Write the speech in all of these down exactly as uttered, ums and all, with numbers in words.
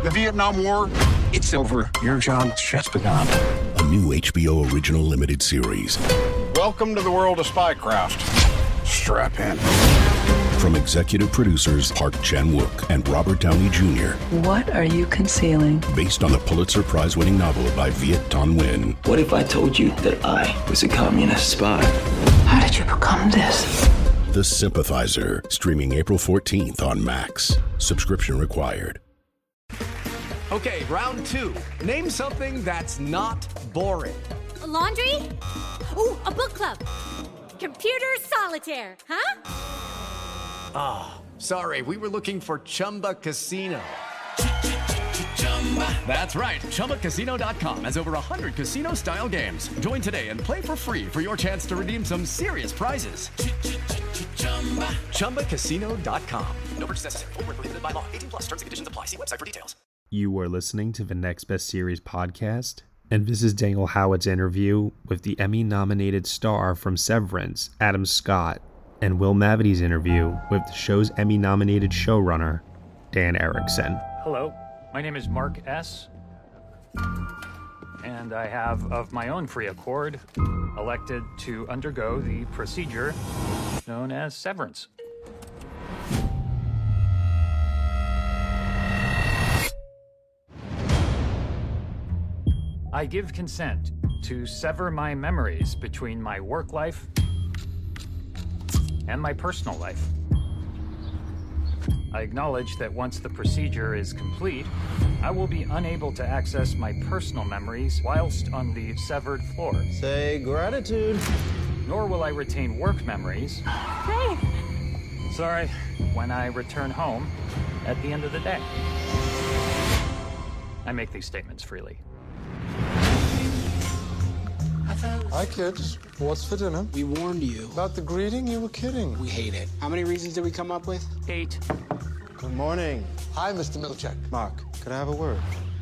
The Vietnam War, it's over. Your job just begun. A new H B O original limited series. Welcome to the world of spycraft. Strap in. From executive producers Park Chan-wook and Robert Downey Junior What are you concealing? Based on the Pulitzer Prize-winning novel by Viet Thanh Nguyen. What if I told you that I was a communist spy? How did you become this? The Sympathizer, streaming April fourteenth on Max. Subscription required. Okay, round two. Name something that's not boring. A laundry? Ooh, a book club. Computer solitaire, huh? Ah, oh, sorry, we were looking for Chumba Casino. That's right, Chumba Casino dot com has over one hundred casino-style games. Join today and play for free for your chance to redeem some serious prizes. Chumba Casino dot com. No purchase necessary. Void where prohibited by law. eighteen plus. Terms and conditions apply. See website for details. You are listening to the Next Best Series podcast, and this is Daniel Howard's interview with the Emmy-nominated star from Severance, Adam Scott, and Will Mavity's interview with the show's Emmy-nominated showrunner, Dan Erickson. Hello, my name is Mark S., and I have, of my own free accord, elected to undergo the procedure known as severance. I give consent to sever my memories between my work life and my personal life. I acknowledge that once the procedure is complete, I will be unable to access my personal memories whilst on the severed floor. Say gratitude. Nor will I retain work memories. Hey! Sorry, when I return home at the end of the day. I make these statements freely. Hi, kids. What's for dinner? We warned you. About the greeting? You were kidding. We hate it. How many reasons did we come up with? Eight. Good morning. Hi, Mister Milchek. Mark, could I have a word?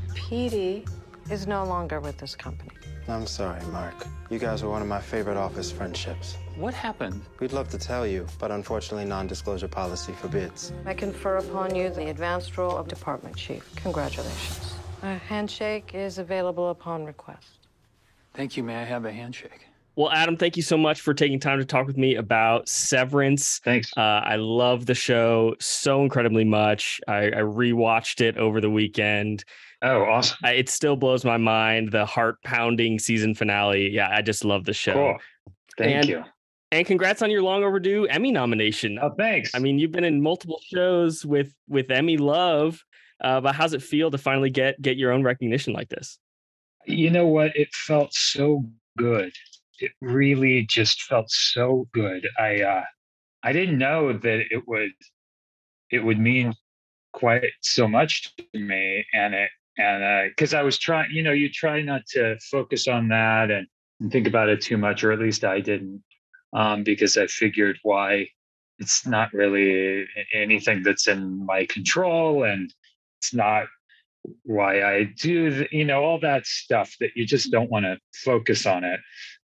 Petey is no longer with this company. I'm sorry, Mark. You guys were one of my favorite office friendships. What happened? We'd love to tell you, but unfortunately non-disclosure policy forbids. I confer upon you the advanced role of department chief. Congratulations. A handshake is available upon request. Thank you. May I have a handshake? Well, Adam, thank you so much for taking time to talk with me about Severance. Thanks. Uh, I love the show so incredibly much. I, I rewatched it over the weekend. Oh, awesome. I, it still blows my mind, the heart-pounding season finale. Yeah, I just love the show. Cool. Thank and, you. And congrats on your long overdue Emmy nomination. Oh, thanks. I mean, you've been in multiple shows with, with Emmy love, uh, but how's it feel to finally get, get your own recognition like this? You know what? It felt so good. It really just felt so good. I uh, I didn't know that it would it would mean quite so much to me, and it and because uh, I was trying, you know, you try not to focus on that and, and think about it too much, or at least I didn't, um, because I figured why it's not really anything that's in my control, and it's not why I do, the, you know, all that stuff that you just don't want to focus on it.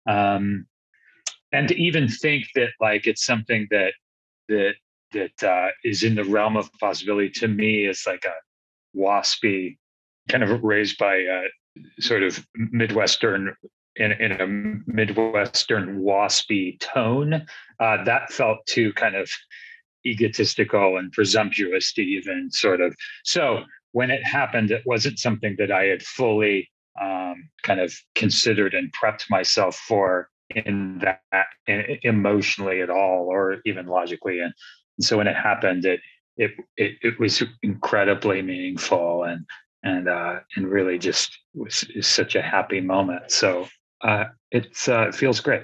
Um, and to even think that like it's something that that that uh, is in the realm of possibility to me is like a waspy, kind of raised by uh, sort of Midwestern in, in a Midwestern waspy tone. Uh, that felt too kind of egotistical and presumptuous to even sort of. So when it happened, it wasn't something that I had fully um, kind of considered and prepped myself for in that in, emotionally at all, or even logically. And, and so when it happened, it it it, it was incredibly meaningful and and uh, and really just was is such a happy moment. So uh, it's uh, it feels great.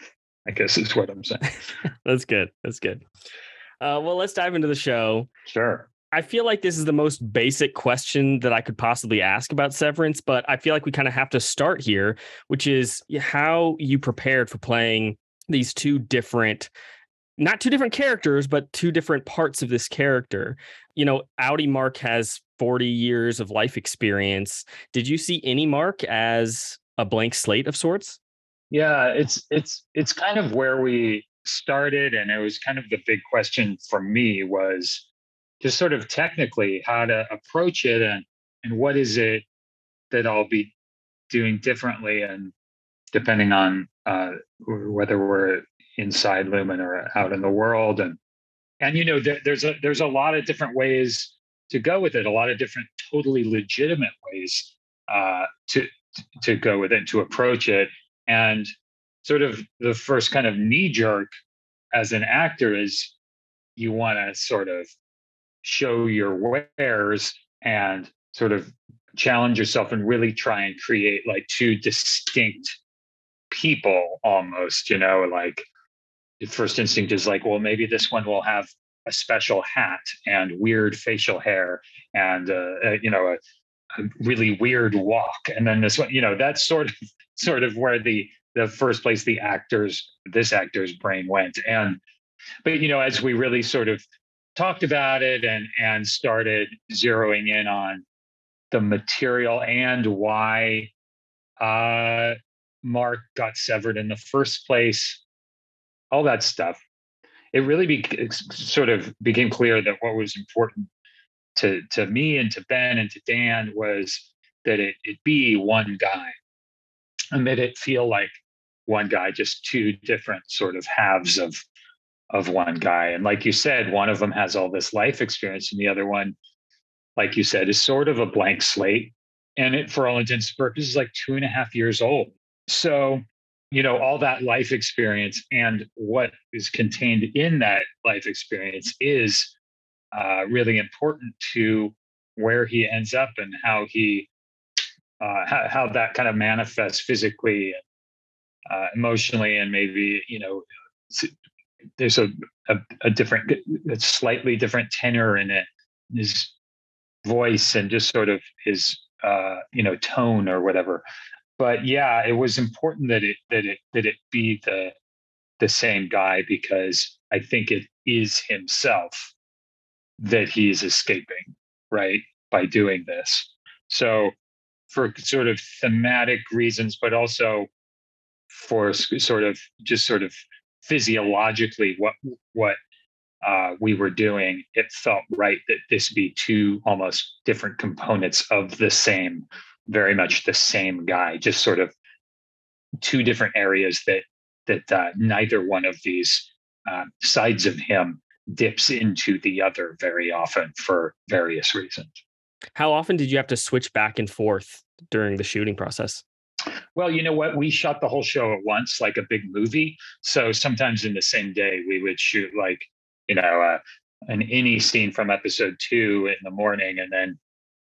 I guess is what I'm saying. That's good. That's good. Uh, well, let's dive into the show. Sure. I feel like this is the most basic question that I could possibly ask about Severance, but I feel like we kind of have to start here, which is how you prepared for playing these two different, not two different characters, but two different parts of this character. You know, Audi Mark has forty years of life experience. Did you see any Mark as a blank slate of sorts? Yeah, it's it's it's kind of where we started, and it was kind of the big question for me was just sort of technically how to approach it. And and what is it that I'll be doing differently, and depending on uh, whether we're inside Lumen or out in the world, and and you know, there, there's a there's a lot of different ways to go with it, a lot of different totally legitimate ways uh, to to go with it, to approach it, and sort of the first kind of knee jerk as an actor is you want to sort of show your wares and sort of challenge yourself and really try and create like two distinct people almost, you know, like the first instinct is like, well, maybe this one will have a special hat and weird facial hair and, uh, uh, you know, a, a really weird walk. And then this one, you know, that's sort of, sort of where the, the first place the actors, this actor's brain went. And, but, you know, as we really sort of talked about it and, and started zeroing in on the material and why uh, Mark got severed in the first place, all that stuff, it really be, sort of became clear that what was important to, to me and to Ben and to Dan was that it, it be one guy and that it feel like one guy, just two different sort of halves of, of one guy. And like you said, one of them has all this life experience and the other one, like you said, is sort of a blank slate. And it, for all intents and purposes, is like two and a half years old. So, you know, all that life experience and what is contained in that life experience is uh, really important to where he ends up and how he, uh, how, how that kind of manifests physically, uh, emotionally, and maybe, you know, there's a, a, a different, a slightly different tenor in it, his voice and just sort of his, uh, you know, tone or whatever. But yeah, it was important that it that it that it be the the same guy, because I think it is himself that he's escaping, right, by doing this. So for sort of thematic reasons, but also for sort of just sort of physiologically what what uh, we were doing, it felt right that this be two almost different components of the same, very much the same guy, just sort of two different areas that that uh, neither one of these uh, sides of him dips into the other very often for various reasons. How often did you have to switch back and forth during the shooting process? Well, you know what? We shot the whole show at once, like a big movie. So sometimes in the same day, we would shoot like, you know, uh, an any scene from episode two in the morning, and then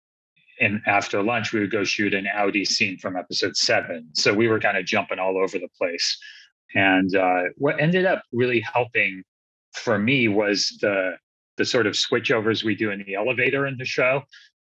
and after lunch, we would go shoot an Audi scene from episode seven. So we were kind of jumping all over the place. And uh, what ended up really helping for me was the the sort of switchovers we do in the elevator in the show,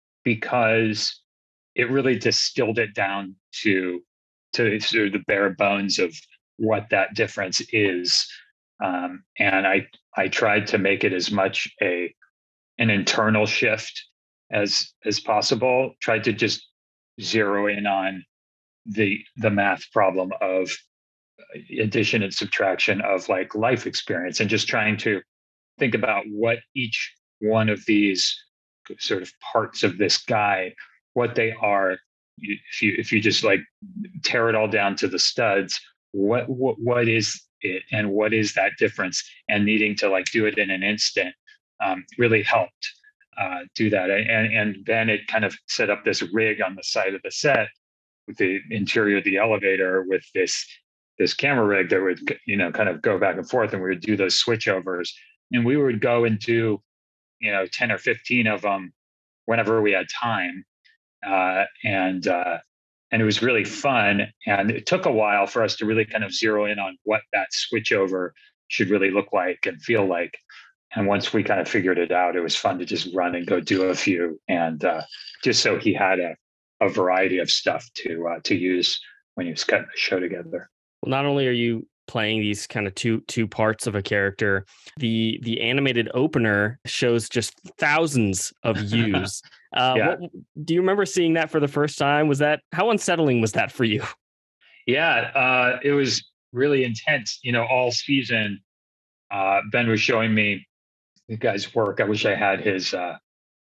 because it really distilled it down to to sort of the bare bones of what that difference is. Um, and I I tried to make it as much a an internal shift as as possible. Tried to just zero in on the the math problem of addition and subtraction of like life experience, and just trying to think about what each one of these sort of parts of this guy, what they are. If you if you just like tear it all down to the studs, what what what is it, and what is that difference? And needing to like do it in an instant um, really helped uh, do that. And and then it kind of set up this rig on the side of the set with the interior of the elevator with this this camera rig that would, you know, kind of go back and forth, and we would do those switchovers, and we would go and do, you know, ten or fifteen of them whenever we had time. Uh, and uh, and it was really fun. And it took a while for us to really kind of zero in on what that switchover should really look like and feel like. And once we kind of figured it out, it was fun to just run and go do a few, and uh, just so he had a, a variety of stuff to uh, to use when he was cutting the show together. Well, not only are you playing these kind of two two parts of a character, the the animated opener shows just thousands of views. uh, yeah. what, do you remember seeing that for the first time? Was that, how unsettling was that for you? Yeah, uh, it was really intense. You know, all season, uh, Ben was showing me the guy's work. I wish I had his uh,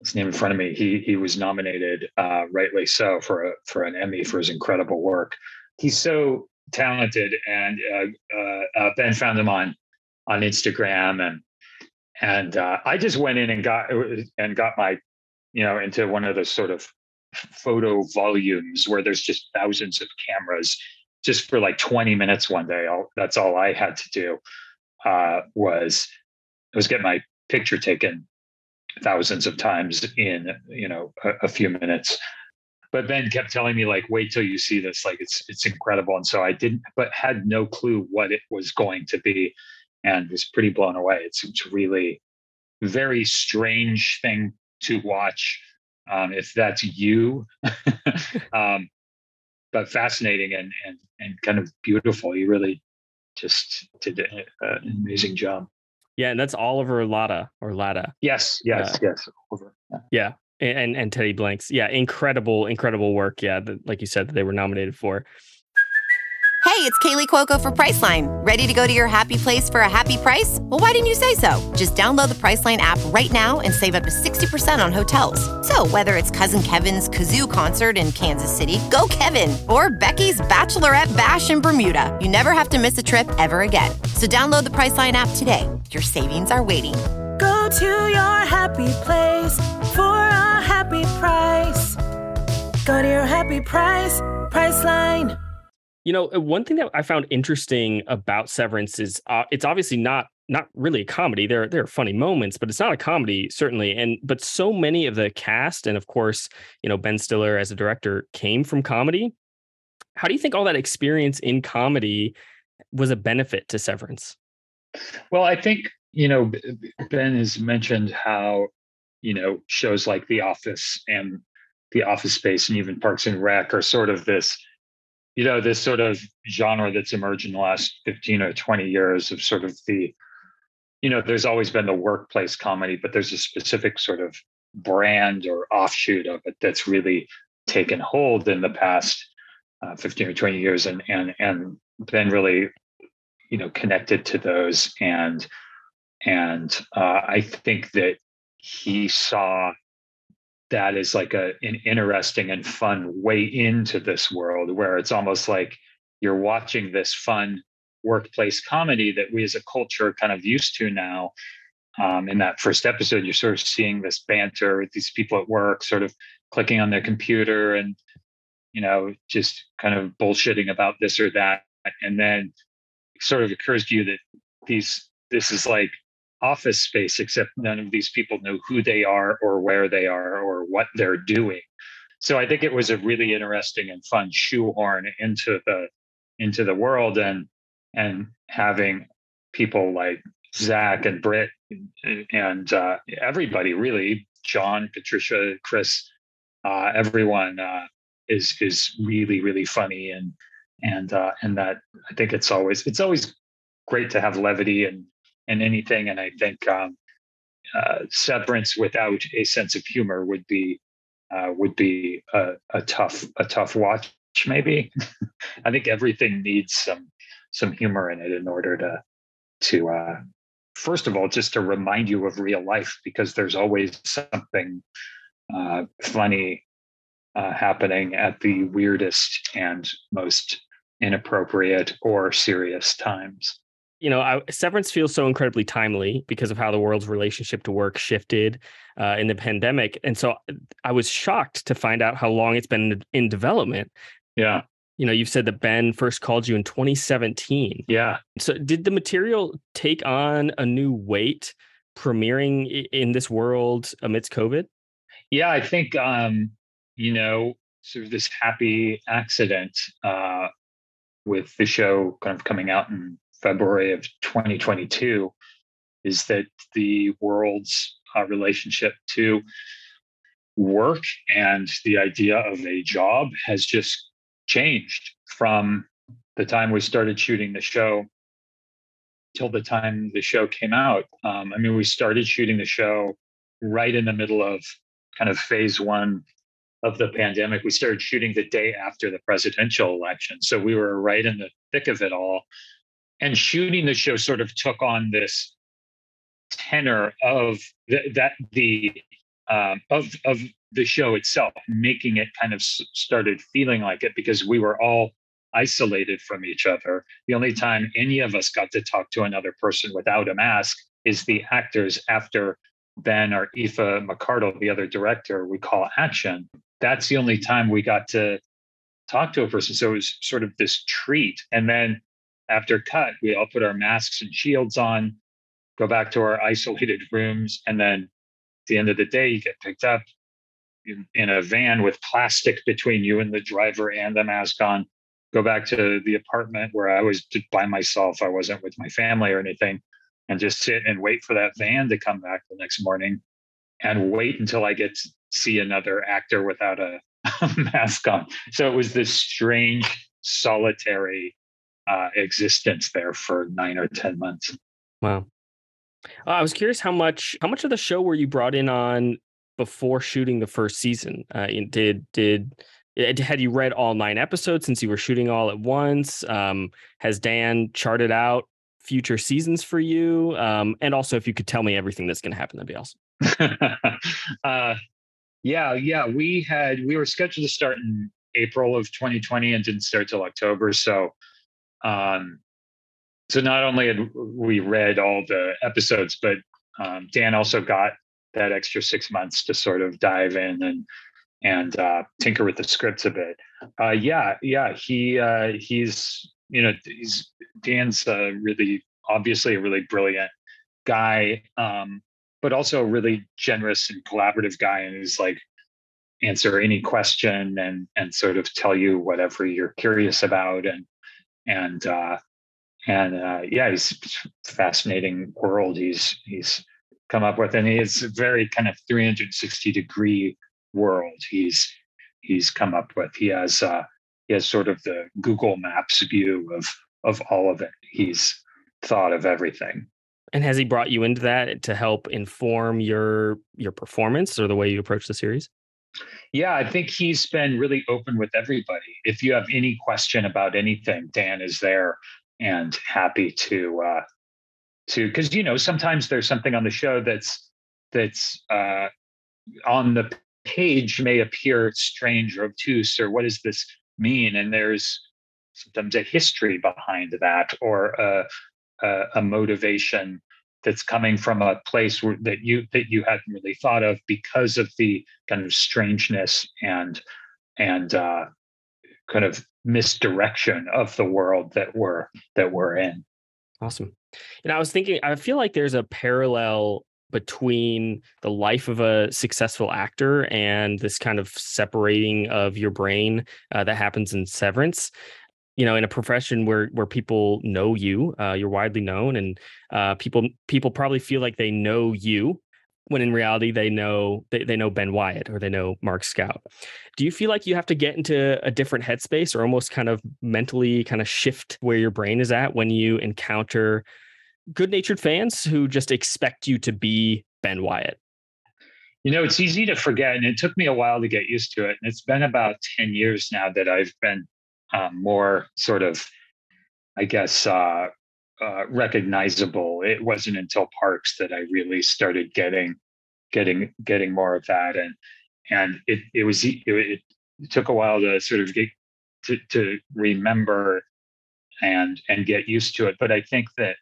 his name in front of me. He he was nominated, uh, rightly so, for a for an Emmy for his incredible work. He's so talented, and uh, uh, uh, Ben found him on on Instagram, and and uh, I just went in and got and got my, you know, into one of those sort of photo volumes where there's just thousands of cameras, just for like twenty minutes one day. All, that's all I had to do uh, was was get my picture taken thousands of times in, you know, a, a few minutes. But Ben kept telling me, like, wait till you see this, like it's it's incredible. And so I didn't, but had no clue what it was going to be, and was pretty blown away. It's, it's really very strange thing to watch, um, if that's you, um, but fascinating and and and kind of beautiful. You really just did a, uh, an amazing job. Yeah, and that's Oliver Latta or Latta. Yes, yes, uh, yes. Over. Yeah. yeah. And and Teddy Blanks. Yeah, incredible, incredible work. Yeah, the, like you said, that they were nominated for. Hey, it's Kaylee Cuoco for Priceline. Ready to go to your happy place for a happy price? Well, why didn't you say so? Just download the Priceline app right now and save up to sixty percent on hotels. So whether it's Cousin Kevin's Kazoo Concert in Kansas City, go Kevin, or Becky's Bachelorette Bash in Bermuda, you never have to miss a trip ever again. So download the Priceline app today. Your savings are waiting. Go to your happy place for a happy price. Go to your happy price, Priceline. You know, one thing that I found interesting about Severance is uh, it's obviously not not really a comedy. There, there are funny moments, but it's not a comedy, certainly. And but so many of the cast, and of course, you know, Ben Stiller as a director came from comedy. How do you think all that experience in comedy was a benefit to Severance? Well, I think, you know, Ben has mentioned how, you know, shows like The Office and The Office Space and even Parks and Rec are sort of this, you know, this sort of genre that's emerged in the last fifteen or twenty years of sort of the, you know, there's always been the workplace comedy, but there's a specific sort of brand or offshoot of it that's really taken hold in the past uh, fifteen or twenty years, and and and been really, you know, connected to those. And and uh, I think that he saw that is like a an interesting and fun way into this world, where it's almost like you're watching this fun workplace comedy that we as a culture are kind of used to now. Um, in that first episode, you're sort of seeing this banter with these people at work, sort of clicking on their computer and, you know, just kind of bullshitting about this or that. And then it sort of occurs to you that these this is like Office Space, except none of these people know who they are or where they are or what they're doing. So I think it was a really interesting and fun shoehorn into the into the world, and and having people like Zach and Britt and uh, everybody, really, John, Patricia, Chris, uh, everyone uh, is is really really funny, and and uh, and that I think it's always it's always great to have levity and and anything. And I think um, uh, Severance without a sense of humor would be uh, would be a, a tough a tough watch. Maybe I think everything needs some some humor in it in order to to uh, first of all, just to remind you of real life, because there's always something uh, funny uh, happening at the weirdest and most inappropriate or serious times. You know, I, Severance feels so incredibly timely because of how the world's relationship to work shifted uh, in the pandemic. And so I was shocked to find out how long it's been in, in development. Yeah. You know, you've said that Ben first called you in twenty seventeen. Yeah. So did the material take on a new weight premiering in this world amidst COVID? Yeah, I think, um, you know, sort of this happy accident uh, with the show kind of coming out in February of twenty twenty-two is that the world's uh, relationship to work and the idea of a job has just changed from the time we started shooting the show till the time the show came out. Um, I mean, we started shooting the show right in the middle of kind of phase one of the pandemic. We started shooting the day after the presidential election. So we were right in the thick of it all. And shooting the show sort of took on this tenor of the, that the um, of of the show itself, making it kind of s- started feeling like it because we were all isolated from each other. The only time any of us got to talk to another person without a mask is the actors after Ben or Aoife McCardle, the other director, we call action. That's the only time we got to talk to a person. So it was sort of this treat. And then after cut, we all put our masks and shields on, go back to our isolated rooms. And then at the end of the day, you get picked up in, in a van with plastic between you and the driver and the mask on, go back to the apartment where I was by myself. I wasn't with my family or anything, and just sit and wait for that van to come back the next morning and wait until I get to see another actor without a, a mask on. So it was this strange, solitary uh, existence there for nine or ten months. Wow. Uh, I was curious how much how much of the show were you brought in on before shooting the first season? Uh, did did had you read all nine episodes since you were shooting all at once? Um, has Dan charted out future seasons for you? Um, and also, if you could tell me everything that's going to happen, that'd be awesome. uh, yeah, yeah, we had we were scheduled to start in April of twenty twenty and didn't start till October. So, um, so not only had we read all the episodes, but um, Dan also got that extra six months to sort of dive in and and uh, tinker with the scripts a bit. Uh, yeah, yeah, he uh, he's you know he's Dan's uh, really obviously a really brilliant guy, um, but also a really generous and collaborative guy, and he's like answer any question and and sort of tell you whatever you're curious about, and and uh, and uh, yeah, he's a fascinating world he's he's come up with, and it's a very kind of three hundred sixty degree world he's he's come up with. He has uh, he has sort of the Google Maps view of of all of it. He's thought of everything. And has he brought you into that to help inform your your performance or the way you approach the series? Yeah, I think he's been really open with everybody. If you have any question about anything, Dan is there and happy to uh, to because you know sometimes there's something on the show that's that's uh, on the page may appear strange or obtuse, or what does this mean? And there's sometimes a history behind that, or a, a, a motivation that's coming from a place where, that you that you hadn't really thought of because of the kind of strangeness and and uh, kind of misdirection of the world that we're that we're in. Awesome. And I was thinking, I feel like there's a parallel between the life of a successful actor and this kind of separating of your brain uh, that happens in Severance. You know, in a profession where where people know you, uh, you're widely known, and uh, people people probably feel like they know you, when in reality they know they, they know Ben Wyatt or they know Mark Scout. Do you feel like you have to get into a different headspace or almost kind of mentally kind of shift where your brain is at when you encounter good-natured fans who just expect you to be Ben Wyatt? You know, it's easy to forget, and it took me a while to get used to it. And it's been about ten years now that I've been um, more sort of, I guess, uh, uh, recognizable. It wasn't until Parks that I really started getting, getting, getting more of that, and and it it was it, it took a while to sort of get to to remember and and get used to it. But I think that.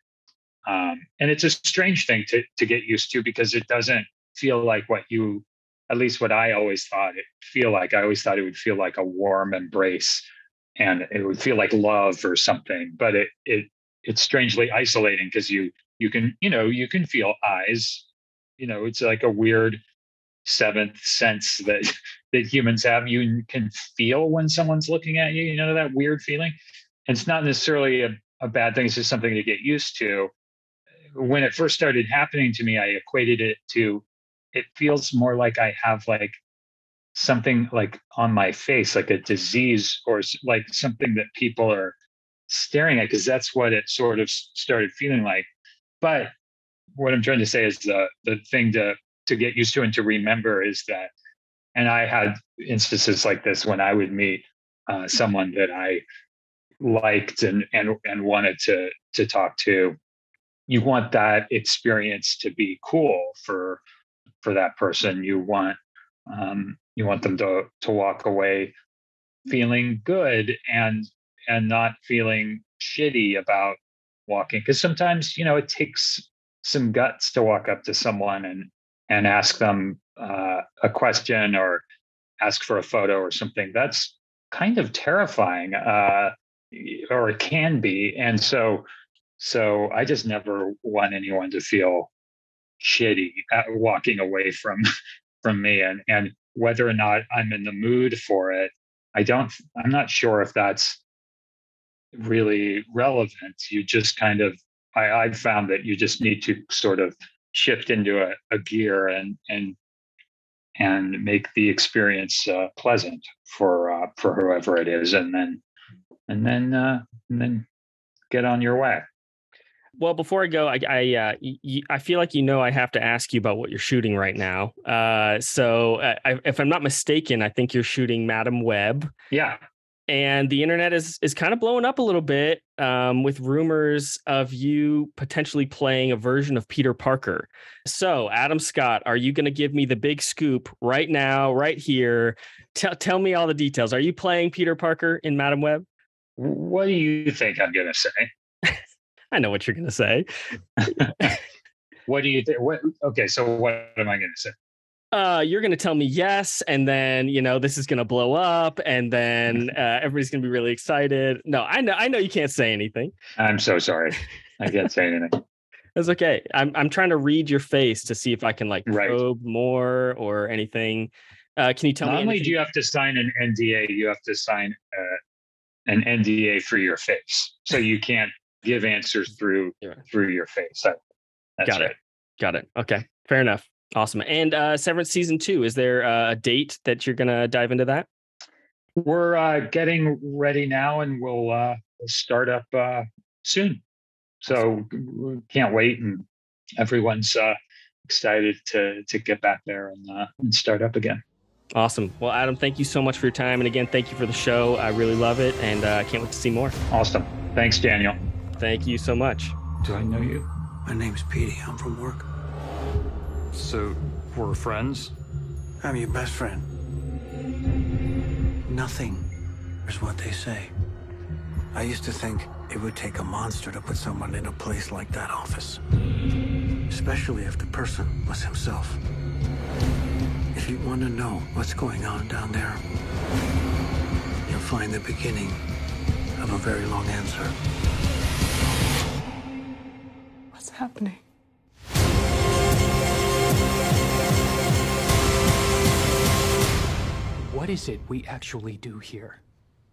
Um, and it's a strange thing to to get used to because it doesn't feel like what you, at least what I always thought it feel like. I always thought it would feel like a warm embrace and it would feel like love or something. But it it it's strangely isolating because you you can you know you can feel eyes. You know, it's like a weird seventh sense that that humans have. You can feel when someone's looking at you. You know, that weird feeling. And it's not necessarily a, a bad thing. It's just something to get used to. When it first started happening to me, I equated it to, it feels more like I have like something like on my face, like a disease or like something that people are staring at, because that's what it sort of started feeling like. But what I'm trying to say is the the thing to to get used to and to remember is that, and I had instances like this when I would meet uh, someone that I liked and and and wanted to to talk to. You want that experience to be cool for for that person. You want um, you want them to to walk away feeling good and and not feeling shitty about walking. Because sometimes, you know, it takes some guts to walk up to someone and and ask them uh, a question or ask for a photo or something. That's kind of terrifying, uh, or it can be. And so, so I just never want anyone to feel shitty at walking away from from me. And and whether or not I'm in the mood for it, I don't. I'm not sure if that's really relevant. You just kind of. I, I've found that you just need to sort of shift into a, a gear and and and make the experience uh, pleasant for uh, for whoever it is, and then and then uh, and then get on your way. Well, before I go, I I, uh, y- I feel like you know I have to ask you about what you're shooting right now. Uh, so, uh, I, if I'm not mistaken, I think you're shooting Madam Web. Yeah. And the internet is is kind of blowing up a little bit um, with rumors of you potentially playing a version of Peter Parker. So, Adam Scott, are you going to give me the big scoop right now, right here? Tell tell me all the details. Are you playing Peter Parker in Madam Web? What do you think I'm going to say? I know what you're going to say. What do you think? What? Okay, so what am I going to say? Uh, you're going to tell me yes, and then, you know, this is going to blow up, and then uh, everybody's going to be really excited. No, I know, I know you can't say anything. I'm so sorry. I can't say anything. That's okay. I'm I'm trying to read your face to see if I can like Right. probe more or anything. Uh, can you tell Not me? only anything? do you have to sign an N D A, you have to sign uh, an N D A for your face, so you can't give answers through through your face. That, that's Got right. it. Got it. Okay. Fair enough. Awesome. And uh, Severance season two, is there uh, a date that you're going to dive into that? We're uh, getting ready now, and we'll uh, we'll start up uh, soon. So we can't wait, and everyone's uh, excited to to get back there and uh, and start up again. Awesome. Well, Adam, thank you so much for your time. And again, thank you for the show. I really love it, and I uh, can't wait to see more. Awesome. Thanks, Daniel. Thank you so much. Do I know you? My name's Petey. I'm from work. So, we're friends? I'm your best friend. Nothing is what they say. I used to think it would take a monster to put someone in a place like that office. Especially if the person was himself. If you want to know what's going on down there, you'll find the beginning of a very long answer. What's happening? What is it we actually do here?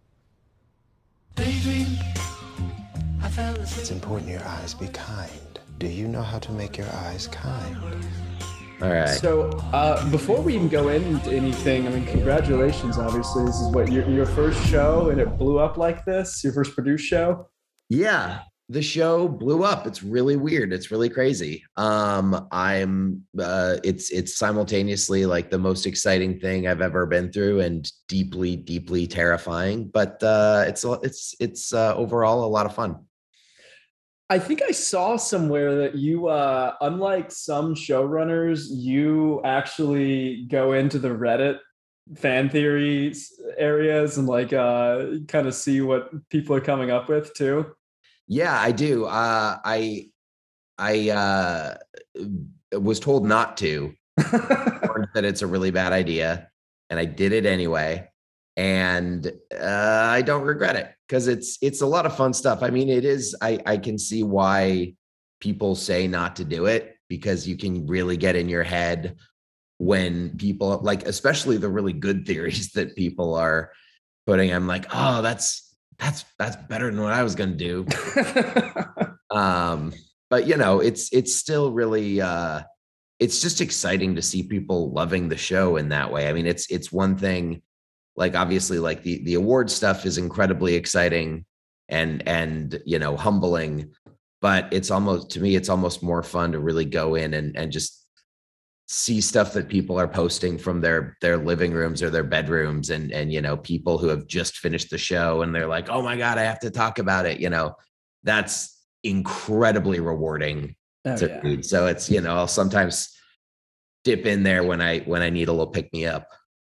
It's important your eyes be kind. Do you know how to make your eyes kind? All right. So uh, before we even go into anything, I mean, congratulations. Obviously, this is what your your first show, and it blew up like this. Your first produced show. Yeah, the show blew up. It's really weird. It's really crazy. Um, I'm. Uh, it's it's simultaneously like the most exciting thing I've ever been through, and deeply, deeply terrifying. But uh, it's it's it's uh, overall a lot of fun. I think I saw somewhere that you, uh, unlike some showrunners, you actually go into the Reddit fan theories areas and like uh, kind of see what people are coming up with too. Yeah, I do. Uh, I I uh, was told not to, that it's a really bad idea, and I did it anyway. And uh, I don't regret it because it's it's a lot of fun stuff. I mean, it is. I, I can see why people say not to do it, because you can really get in your head when people like, especially the really good theories that people are putting. I'm like, oh, that's that's that's better than what I was going to do. um, but you know, it's it's still really. Uh, it's just exciting to see people loving the show in that way. I mean, it's it's one thing. Like, obviously, like the, the award stuff is incredibly exciting and, and, you know, humbling, but it's almost, to me, it's almost more fun to really go in and, and just see stuff that people are posting from their, their living rooms or their bedrooms. And, and, you know, people who have just finished the show and they're like, oh my God, I have to talk about it. You know, that's incredibly rewarding Oh, to yeah. read. So it's, you know, I'll sometimes dip in there when I when I need a little pick me up.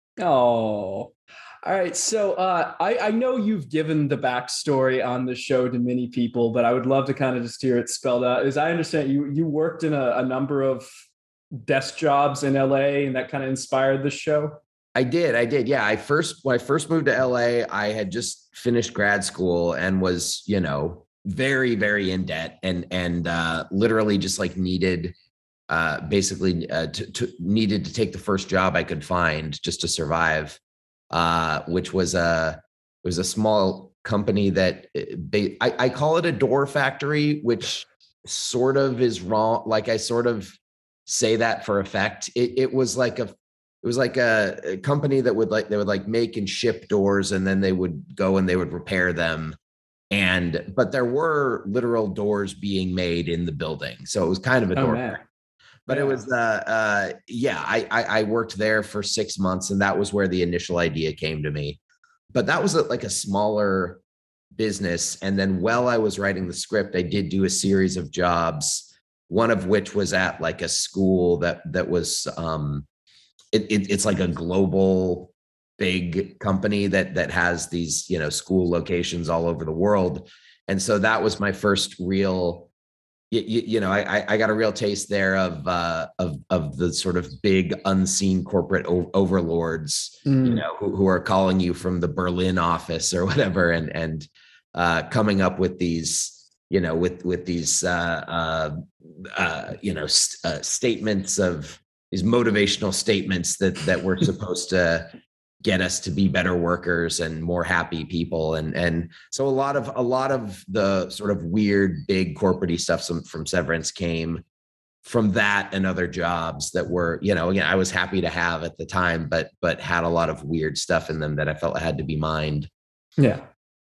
Oh, all right. So uh, I, I know you've given the backstory on the show to many people, but I would love to kind of just hear it spelled out. As I understand, you you worked in a, a number of desk jobs in L A, and that kind of inspired the show. I did. I did. Yeah. I first, when I first moved to L A, I had just finished grad school and was, you know, very, very in debt and, and uh, literally just like needed, uh, basically uh, to, to needed to take the first job I could find just to survive, uh, which was a, it was a small company that they, I, I call it a door factory, which sort of is wrong. Like I sort of say that for effect. It, it was like a, It was like a, a company that would like, they would like make and ship doors, and then they would go and they would repair them. And, but there were literal doors being made in the building. So it was kind of a Oh, door. man. But Yeah. it was, uh, uh, yeah, I, I, I worked there for six months and that was where the initial idea came to me. But that was a, like a smaller business. And then while I was writing the script, I did do a series of jobs, one of which was at like a school that, that was, um, It, it, it's like a global big company that that has these, you know, school locations all over the world. And so that was my first real, you, you know, I, I got a real taste there of, uh, of, of the sort of big unseen corporate o- overlords, Mm. you know, who, who are calling you from the Berlin office or whatever. And, and uh, coming up with these, you know, with, with these, uh, uh, uh, you know, st- uh, statements of, these motivational statements that that were supposed to get us to be better workers and more happy people. And, and so a lot of a lot of the sort of weird, big corporate-y stuff from, from Severance came from that and other jobs that were, you know, again, I was happy to have at the time, but but had a lot of weird stuff in them that I felt had to be mined. Yeah.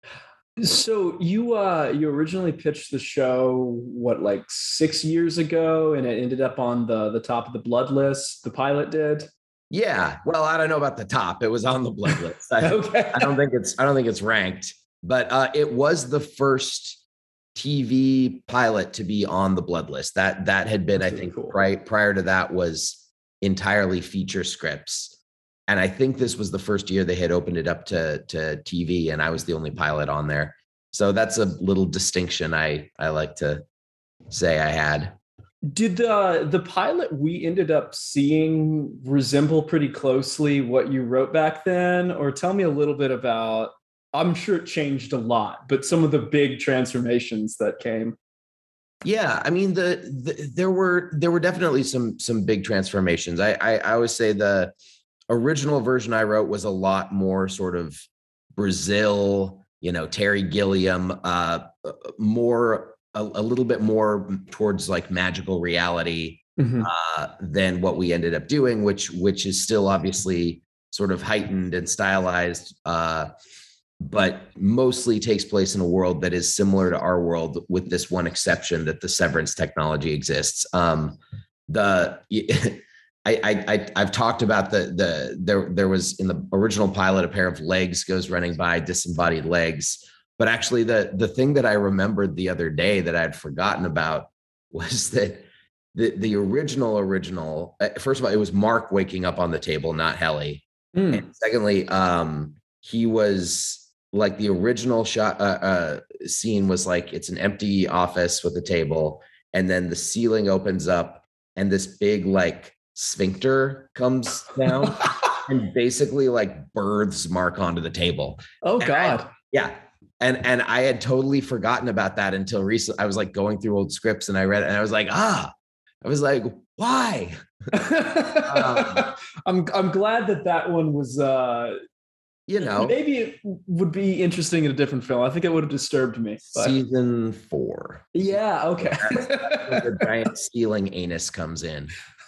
So you uh you originally pitched the show what, like six years ago, and it ended up on the the top of the Blood list. The pilot did. Yeah. Well, I don't know about the top. It was on the Blood list. I, Okay. I don't think it's I don't think it's ranked, but uh, it was the first T V pilot to be on the Blood list. That that had been, That's I really think, cool. pri- prior to that was entirely feature scripts. And I think this was the first year they had opened it up to to T V, and I was the only pilot on there. So that's a little distinction I I like to say I had. Did the the pilot we ended up seeing resemble pretty closely what you wrote back then? Or tell me a little bit about, I'm sure it changed a lot, but some of the big transformations that came. Yeah, I mean the, the there were there were definitely some some big transformations. I, I I always say the original version I wrote was a lot more sort of Brazil, you know, Terry Gilliam, uh, more a, a little bit more towards like magical reality Mhm. uh, than what we ended up doing, which which is still obviously sort of heightened and stylized, uh, but mostly takes place in a world that is similar to our world, with this one exception that the Severance technology exists. Um, the I, I, I I've talked about the the there there was in the original pilot a pair of legs goes running by, disembodied legs, but actually the the thing that I remembered the other day that I had forgotten about was that the the original original uh, first of all, it was Mark waking up on the table, not Helly, Mm. and secondly, um, he was like the original shot uh, uh, scene was like it's an empty office with a table, and then the ceiling opens up, and this big like sphincter comes down and basically like births Mark onto the table. Oh And God. I- yeah. And and I had totally forgotten about that until recently. I was like going through old scripts and I read it and I was like, ah, I was like, why? um, I'm I'm glad that that one was uh you know, maybe it would be interesting in a different film. I think it would have disturbed me. But season four. yeah, okay. That's where the giant stealing anus comes in.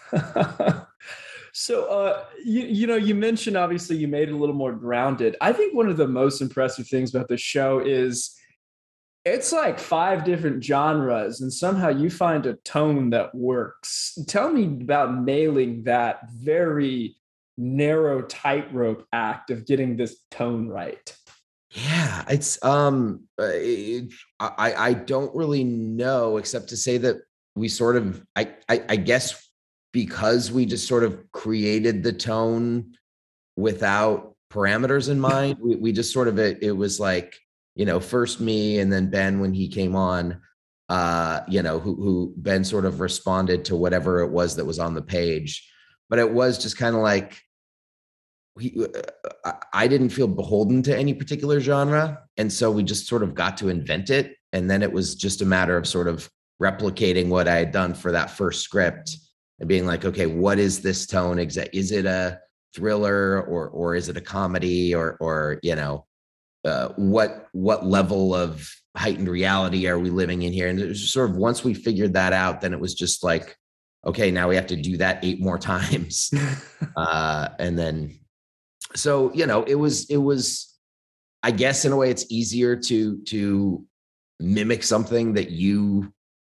So, uh, you, you know, you mentioned obviously you made it a little more grounded. I think one of the most impressive things about the show is it's like five different genres, and somehow you find a tone that works. Tell me about nailing that very narrow tightrope act of getting this tone right. Yeah, it's um, uh, it, I I don't really know except to say that we sort of I I, I guess because we just sort of created the tone without parameters in mind, we, we just sort of, it, it was like, you know, first me and then Ben when he came on, uh, you know, who, who Ben sort of responded to whatever it was that was on the page. But it was just kind of like, we, uh, I didn't feel beholden to any particular genre. And so we just sort of got to invent it. And then it was just a matter of sort of replicating what I had done for that first script and being like, okay, what is this tone exact? Is it a thriller or, or is it a comedy or, or, you know, uh, what, what level of heightened reality are we living in here? And it was just sort of, once we figured that out, then it was just like, okay, now we have to do that eight more times. uh, and then, so, you know, it was, it was, I guess in a way it's easier to, to mimic something that you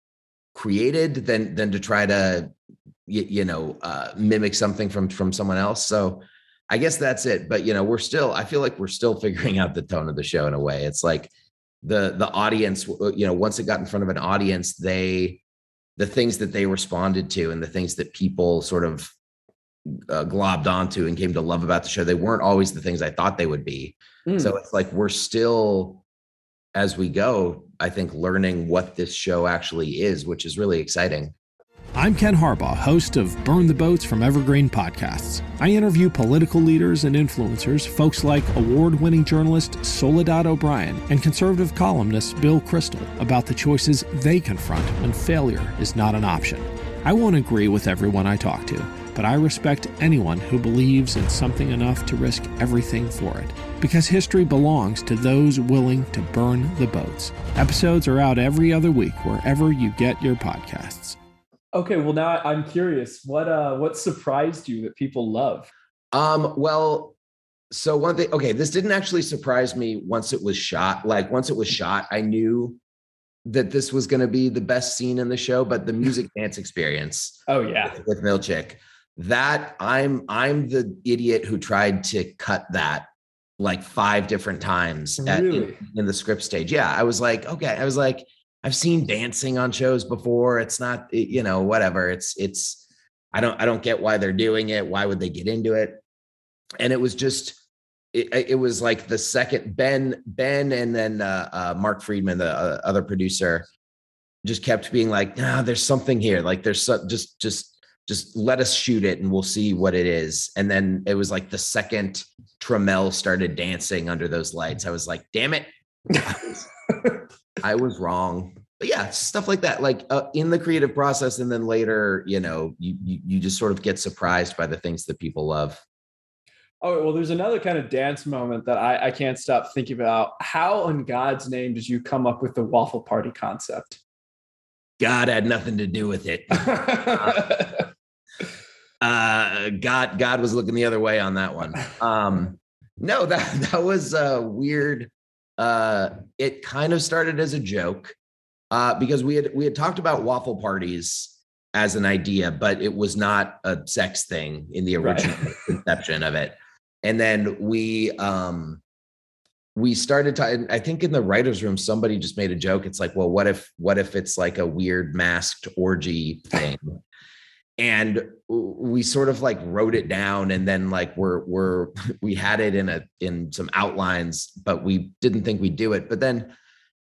created than, than to try to, you, you know, uh, mimic something from, from someone else. So I guess that's it. But, you know, we're still, I feel like we're still figuring out the tone of the show in a way. It's like the, the audience, you know, once it got in front of an audience, they, the things that they responded to and the things that people sort of uh, globbed onto and came to love about the show, they weren't always the things I thought they would be. Mm. So it's like, we're still, as we go, I think, learning what this show actually is, which is really exciting. I'm Ken Harbaugh, host of Burn the Boats from Evergreen Podcasts. I interview political leaders and influencers, folks like award-winning journalist Soledad O'Brien and conservative columnist Bill Kristol, about the choices they confront when failure is not an option. I won't agree with everyone I talk to, but I respect anyone who believes in something enough to risk everything for it. Because history belongs to those willing to burn the boats. Episodes are out every other week wherever you get your podcasts. Okay, well now I'm curious. What uh, what surprised you that people love? Um, well, so one thing. Okay, this didn't actually surprise me once it was shot. Like once it was shot, I knew that this was going to be the best scene in the show. But the music dance experience. Oh yeah, with, with Milchick. That I'm I'm the idiot who tried to cut that like five different times at, really? in, in the script stage. Yeah, I was like, okay, I was like. I've seen dancing on shows before. It's not, you know, whatever. It's, it's, I don't, I don't get why they're doing it. Why would they get into it? And it was just, it, it was like the second Ben, Ben, and then uh, uh, Mark Friedman, the uh, other producer, just kept being like, nah, there's something here. Like there's so, just, just, just let us shoot it and we'll see what it is. And then it was like the second Trammell started dancing under those lights, I was like, damn it. I was, I was wrong. But yeah, stuff like that, like uh, in the creative process. And then later, you know, you, you you just sort of get surprised by the things that people love. Oh, well, there's another kind of dance moment that I, I can't stop thinking about. How in God's name did you come up with the waffle party concept? God had nothing to do with it. uh, uh, God, God was looking the other way on that one. Um, no, that, that was uh, weird. Uh, it kind of started as a joke uh, because we had we had talked about waffle parties as an idea, but it was not a sex thing in the original right. conception of it. And then we um, we started to, I think in the writer's room, somebody just made a joke. It's like, well, what if what if it's like a weird masked orgy thing? And we sort of like wrote it down, and then like we're we're we had it in a in some outlines, but we didn't think we'd do it. But then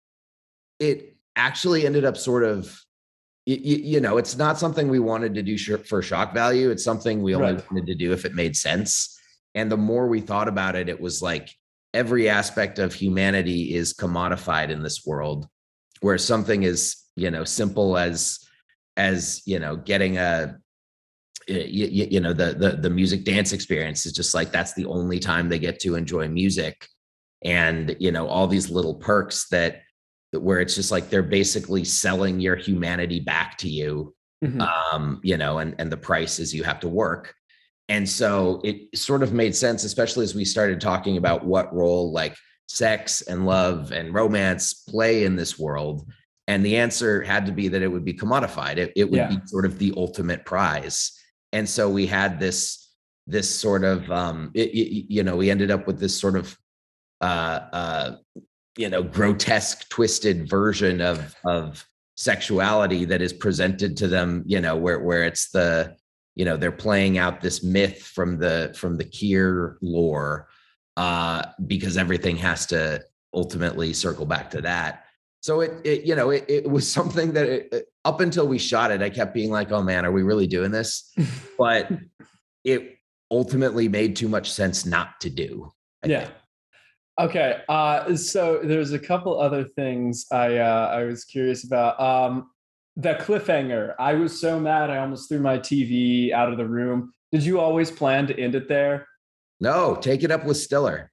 it actually ended up sort of, you, you know, it's not something we wanted to do for shock value. It's something we only right. wanted to do if it made sense. And the more we thought about it, it was like every aspect of humanity is commodified in this world, where something is, you know, simple as as you know, getting a You, you know, the, the, the music dance experience is just like, that's the only time they get to enjoy music. And, you know, all these little perks that, where it's just like, they're basically selling your humanity back to you, mm-hmm. um, you know, and, and the price is you have to work. And so it sort of made sense, especially as we started talking about what role like sex and love and romance play in this world. And the answer had to be that it would be commodified. It, it would yeah. be sort of the ultimate prize. And so we had this, this sort of, um, it, it, you know, we ended up with this sort of, uh, uh, you know, grotesque, twisted version of, of sexuality that is presented to them, you know, where, where it's the, you know, they're playing out this myth from the from the Kier lore, uh, because everything has to ultimately circle back to that. So it, it you know, it, it was something that it, up until we shot it, I kept being like, oh man, are we really doing this? But it ultimately made too much sense not to do. I yeah. think. Okay. Uh, so there's a couple other things I uh, I was curious about. Um, the cliffhanger. I was so mad I almost threw my T V out of the room. Did you always plan to end it there? No, take it up with Stiller.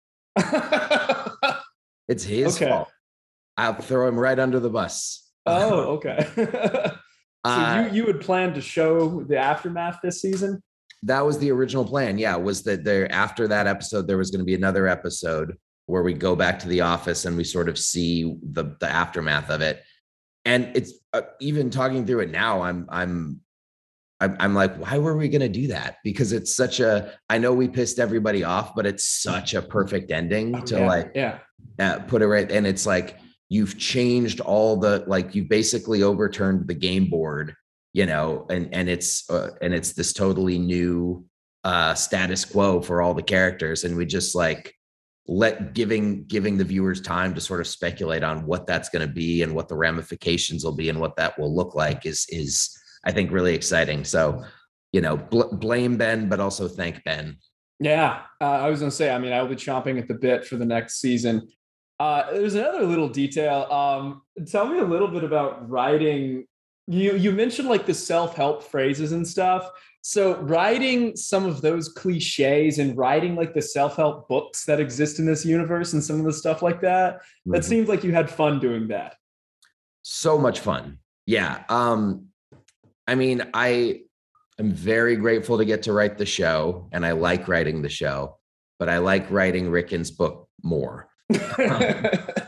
It's his Okay. fault. I'll throw him right under the bus. Oh, okay. so Uh, you you had planned to show the aftermath this season? That was the original plan. Yeah, was that there after that episode there was going to be another episode where we go back to the office and we sort of see the the aftermath of it. And it's uh, even talking through it now, I'm I'm I'm, I'm like, why were we going to do that? Because it's such a, I know we pissed everybody off, but it's such a perfect ending Oh, to yeah, like yeah. uh, put it right. And it's like, you've changed all the, like you basically overturned the game board, you know, and, and it's, uh, and it's this totally new uh, status quo for all the characters. And we just like let giving, giving the viewers time to sort of speculate on what that's going to be and what the ramifications will be and what that will look like is, is, I think really exciting. So, you know, bl- blame Ben, but also thank Ben. Yeah, uh, I was going to say, I mean, I'll be chomping at the bit for the next season. Uh, there's another little detail. Um, tell me a little bit about writing. You you mentioned like the self-help phrases and stuff. So writing some of those cliches and writing like the self-help books that exist in this universe and some of the stuff like that, Mm-hmm. that seems like you had fun doing that. So much fun. Yeah. Um, I mean, I am very grateful to get to write the show, and I like writing the show, but I like writing Rickon's book more. Um,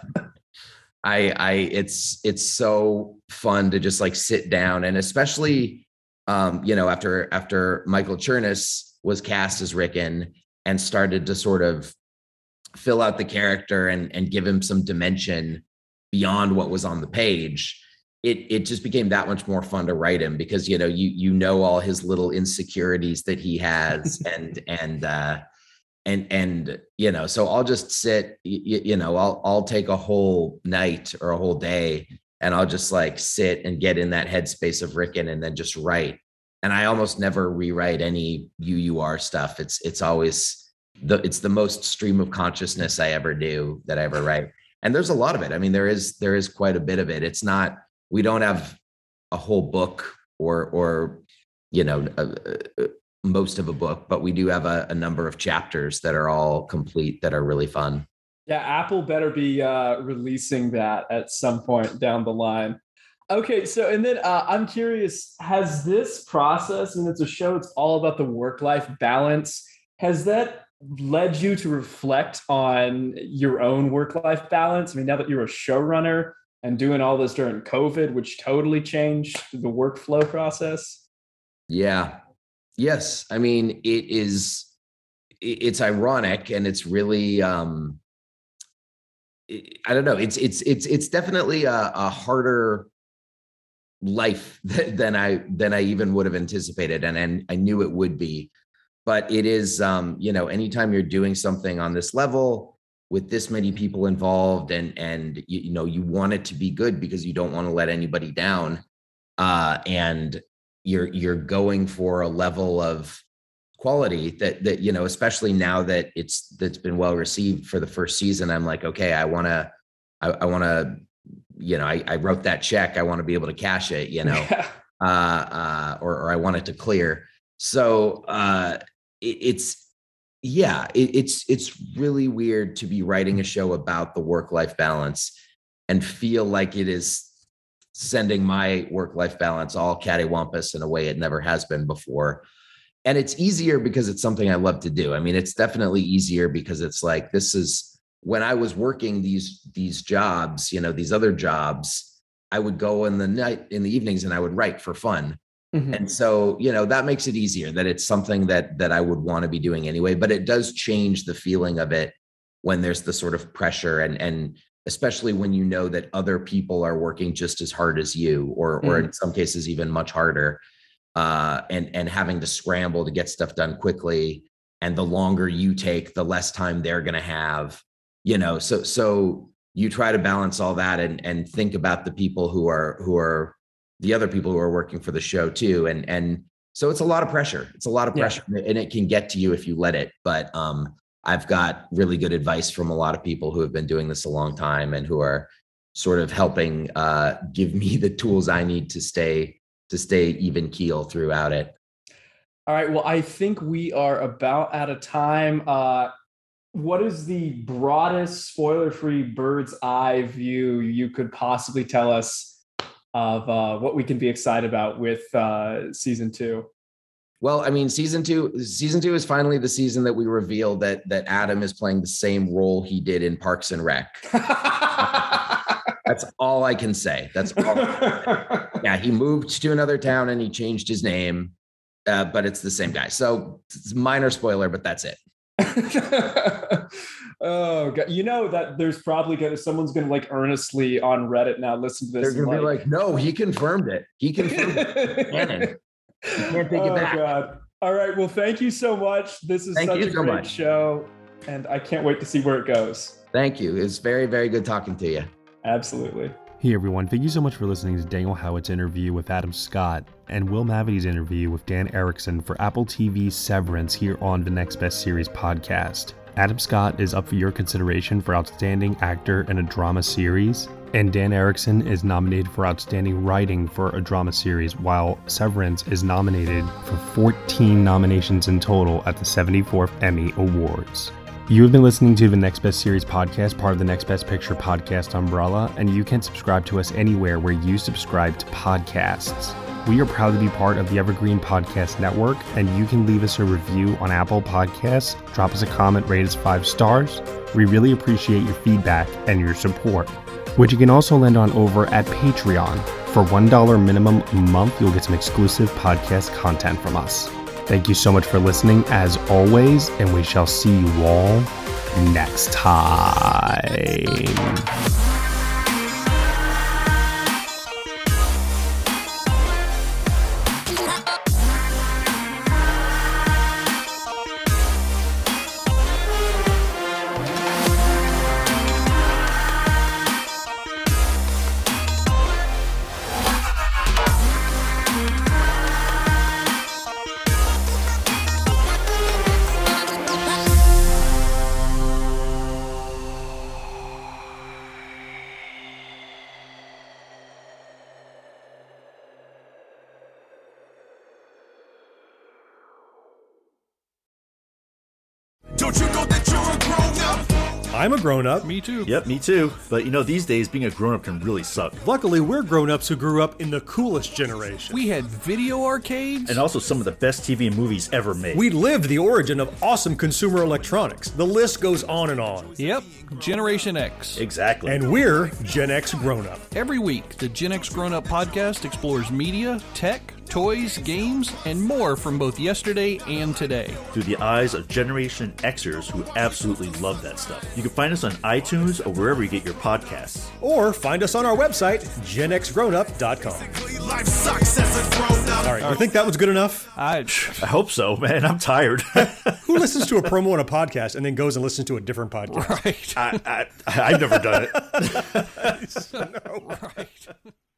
I, I, it's, it's so fun to just like sit down, and especially, um, you know, after, after Michael Chernus was cast as Rickon and started to sort of fill out the character and, and give him some dimension beyond what was on the page. It, it just became that much more fun to write him because, you know, you, you know, all his little insecurities that he has and, and, uh, and, and, you know, so I'll just sit, you, you know, I'll, I'll take a whole night or a whole day and I'll just like sit and get in that headspace of Rickon and then just write. And I almost never rewrite any U U R stuff. It's, it's always the, it's the most stream of consciousness I ever do that I ever write. And there's a lot of it. I mean, there is, there is quite a bit of it. It's not, we don't have a whole book or, or, you know, uh, uh, most of a book, but we do have a, a number of chapters that are all complete that are really fun. Yeah, Apple better be uh, releasing that at some point down the line. Okay, so and then uh, I'm curious, has this process, and it's a show, it's all about the work-life balance, has that led you to reflect on your own work-life balance? I mean, now that you're a showrunner and doing all this during COVID, which totally changed the workflow process? Yeah. Yes. I mean, it is, it's ironic and it's really, um, I don't know. It's, it's, it's, it's definitely a, a harder life than I, than I even would have anticipated. And, and I knew it would be, but it is, um, you know, anytime you're doing something on this level with this many people involved and, and, you, you know, you want it to be good because you don't want to let anybody down. Uh, and you're, you're going for a level of quality that, that, you know, especially now that it's, that's been well received for the first season. I'm like, okay, I want to, I, I want to, you know, I, I wrote that check. I want to be able to cash it, you know, uh, uh, or, or I want it to clear. So uh, it, it's, yeah, it, it's, it's really weird to be writing a show about the work-life balance and feel like it is sending my work-life balance all cattywampus in a way it never has been before. And it's easier because it's something I love to do. I mean, it's definitely easier because it's like, this is when I was working these, these jobs, you know, these other jobs, I would go in the night, in the evenings, and I would write for fun. Mm-hmm. And so, you know, that makes it easier that it's something that, that I would want to be doing anyway, but it does change the feeling of it when there's the sort of pressure and, and especially when you know that other people are working just as hard as you, or, mm-hmm. or in some cases, even much harder. uh, and and having to scramble to get stuff done quickly. And the longer you take, the less time they're going to have, you know, so, so you try to balance all that and, and think about the people who are, who are the other people who are working for the show too. And, and so it's a lot of pressure. It's a lot of pressure yeah. and it can get to you if you let it. But um, I've got really good advice from a lot of people who have been doing this a long time and who are sort of helping uh, give me the tools I need to stay, to stay even keel throughout it. All right. Well, I think we are about out of time. Uh, what is the broadest spoiler-free bird's eye view you could possibly tell us of uh, what we can be excited about with uh, season two? Well, I mean, season two, season two is finally the season that we revealed that that Adam is playing the same role he did in Parks and Rec. That's all I can say. That's all. I can say. Yeah, he moved to another town and he changed his name. Uh, but it's the same guy. So it's a minor spoiler, but that's it. Oh, God. You know that there's probably going to, someone's going to like earnestly on Reddit now listen to this. They're going to be like, no, he confirmed it. He confirmed it. Canon. You can't take oh, it back. God. All right. Well, thank you so much. This is thank such you a so great much. show. And I can't wait to see where it goes. Thank you. It's very, very good talking to you. Absolutely. Hey everyone, thank you so much for listening to Daniel Howitt's interview with Adam Scott and Will Mavity's interview with Dan Erickson for Apple T V's Severance here on the Next Best Series podcast. Adam Scott is up for your consideration for Outstanding Actor in a Drama Series, and Dan Erickson is nominated for Outstanding Writing for a Drama Series, while Severance is nominated for fourteen nominations in total at the seventy-fourth Emmy Awards. You have been listening to the Next Best Series podcast, part of the Next Best Picture podcast umbrella, and you can subscribe to us anywhere where you subscribe to podcasts. We are proud to be part of the Evergreen Podcast Network, and you can leave us a review on Apple Podcasts, drop us a comment, rate us five stars. We really appreciate your feedback and your support, which you can also lend on over at Patreon. For one dollar minimum a month, you'll get some exclusive podcast content from us. Thank you so much for listening, as always, and we shall see you all next time. Don't you know that you're a grown-up? I'm a grown-up. Me too. Yep, me too. But you know, these days being a grown-up can really suck. Luckily, we're grown-ups who grew up in the coolest generation. We had video arcades. And also some of the best T V and movies ever made. We lived the origin of awesome consumer electronics. The list goes on and on. Yep, Generation X. Exactly. And we're Gen X Grown-Up. Every week, the Gen X Grown-Up podcast explores media, tech, toys, games, and more from both yesterday and today. Through the eyes of Generation Xers who absolutely love that stuff. You can find us on iTunes or wherever you get your podcasts. Or find us on our website, gen x grown up dot com. All right, you think that was good enough? I, I hope so, man. I'm tired. Who listens to a promo on a podcast and then goes and listens to a different podcast? Right. I, I, I've never done it. No. Right.